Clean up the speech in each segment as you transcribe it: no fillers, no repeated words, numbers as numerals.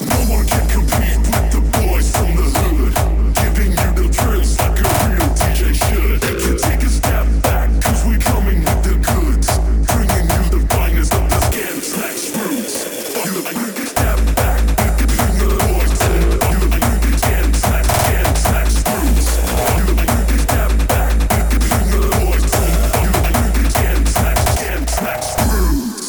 No one can compete with the boys from the hood, giving you the thrills like a real DJ should. They can take a step back, cause we coming with the goods, bringing you the finest of the Scan Tracks roots. You take a step back, bring the boys to the you take a Scan Tracks roots. You take a step back, bring the boys to the you take a Scan Tracks roots.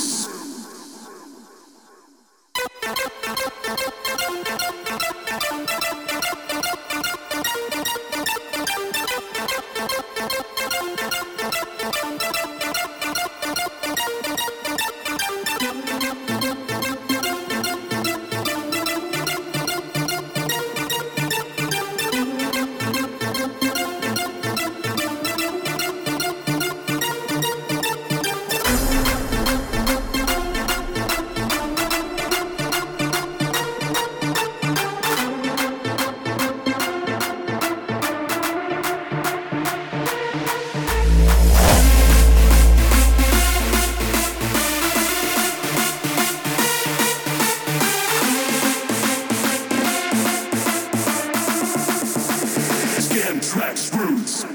Scan Tracks roots.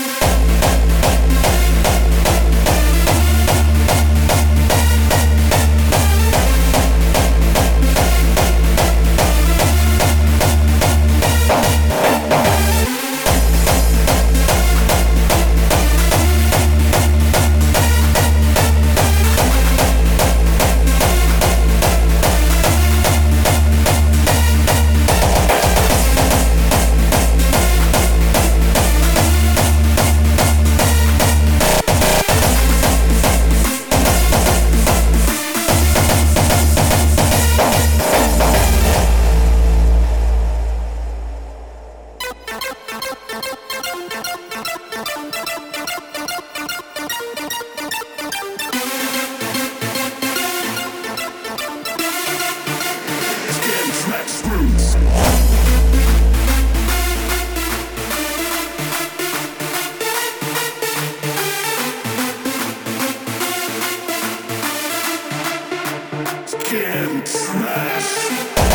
Scan Tracks.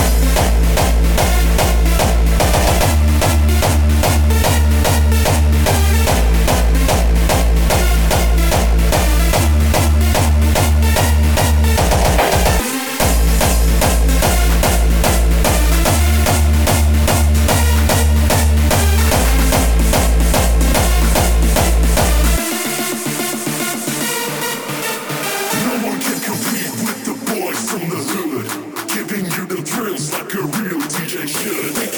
No one can compete with the boys from the hood, giving you the thrills like a real DJ should.